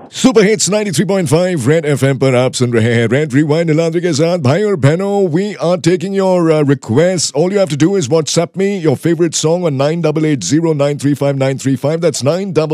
Super hits 93.5 red FM पर आप सुन रहे हैं रेड रिवाइंड नीलाद्री के साथ भाई और बहनों we are taking your request all you have to do is WhatsApp me your favourite song on 9880935935 that's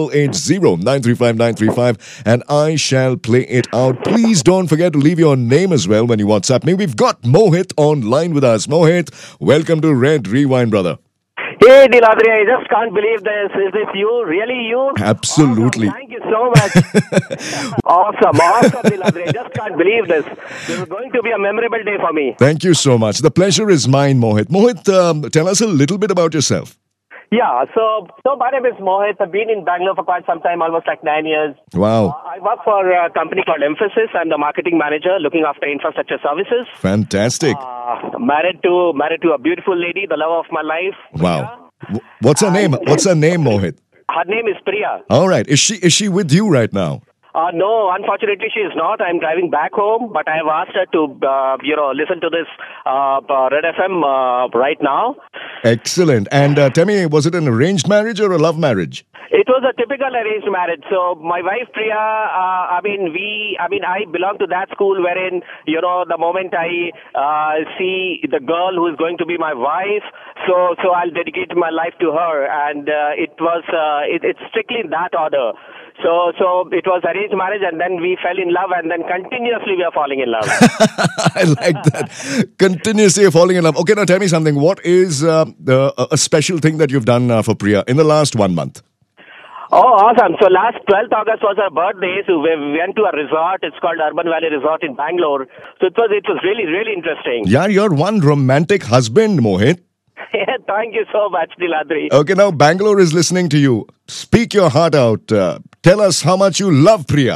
9880935935 and I shall play it out. Please don't forget to leave your name as well when you WhatsApp me. We've got Mohit online with us. Mohit, welcome to Red Rewind, brother. Hey, Niladri, I just can't believe this. Is this you? Really you? Absolutely. Awesome. Thank you so much. Awesome, Niladri. I just can't believe this. This is going to be a memorable day for me. Thank you so much. The pleasure is mine, Mohit. Mohit, tell us a little bit about yourself. Yeah, so my name is Mohit. I've been in Bangalore for quite some time, almost like 9 years. Wow. I work for a company called Emphasis. I'm the marketing manager looking after infrastructure services. Fantastic. Married to a beautiful lady, the love of my life. Wow. What's her name? What's her name, Mohit? Her name is Priya. All right. Is she with you right now? No, unfortunately she is not. I'm driving back home, but I have asked her to, listen to this Red FM right now. Excellent. And tell me, was it an arranged marriage or a love marriage? It was a typical arranged marriage. So my wife Priya, I belong to that school wherein, the moment I see the girl who is going to be my wife, so I'll dedicate my life to her. And it's strictly in that order. So it was arranged marriage, and then we fell in love, and then continuously we are falling in love. I like that. Continuously falling in love. Okay, now tell me something. What is a special thing that you've done for Priya in the last 1 month? Oh, awesome. So last 12th August was her birthday, so we went to a resort. It's called Urban Valley Resort in Bangalore. So it was really, really interesting. Yeah, you're one romantic husband, Mohit. Thank you so much, Niladri. Okay, now Bangalore is listening to you. Speak your heart out. Tell us how much you love Priya.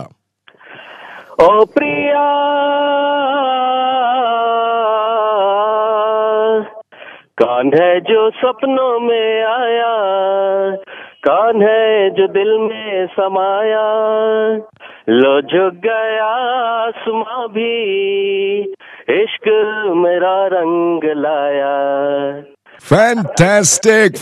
Oh, Priya, कौन है जो सपनों में आया, कौन है जो दिल में समाया, लो झुक गया आसमां भी, इश्क मेरा रंग लाया. Fantastic.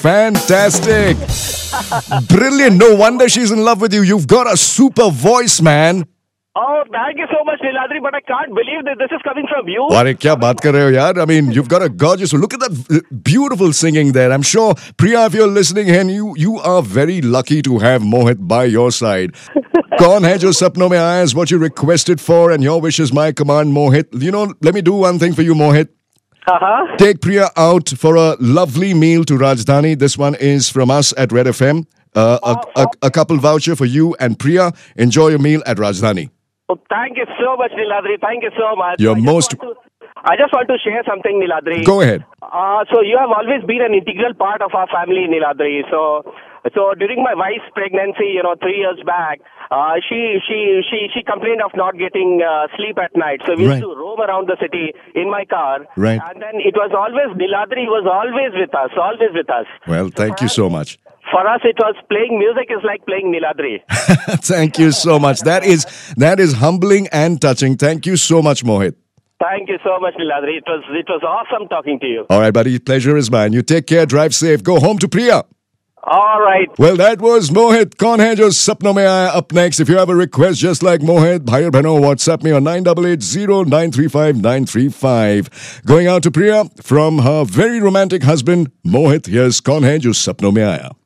Brilliant. No wonder she's in love with you. You've got a super voice, man. Oh, thank you so much, Niladri, but I can't believe that this is coming from you. Arey, kya baat kar rahe ho, yaar? I mean, you've got a gorgeous... Look at that beautiful singing there. I'm sure, Priya, if you're listening, and you are very lucky to have Mohit by your side. Kaun hai jo sapnon mein aaya is what you requested for, and your wish is my command, Mohit. Let me do one thing for you, Mohit. Take Priya out for a lovely meal to Rajdhani. This one is from us at Red FM. A couple voucher for you and Priya. Enjoy your meal at Rajdhani. Oh, thank you so much, Niladri. Thank you so much. I just want to share something, Niladri. Go ahead. So you have always been an integral part of our family, Niladri. So during my wife's pregnancy, 3 years back, she complained of not getting sleep at night. So we used to roam around the city in my car. Right. And then it was always, Niladri was always with us. Well, thank you so much. For us, it was playing music is like playing Niladri. Thank you so much. That is humbling and touching. Thank you so much, Mohit. Thank you so much, Niladri. It was awesome talking to you. All right, buddy. Pleasure is mine. You take care. Drive safe. Go home to Priya. All right. Well, that was Mohit. Kaun hai jo sapnon mein aaya? Up next, if you have a request just like Mohit, bhai aur bhano, WhatsApp me on 9880935935. Going out to Priya from her very romantic husband, Mohit. Here's Kaun hai jo sapnon mein aaya?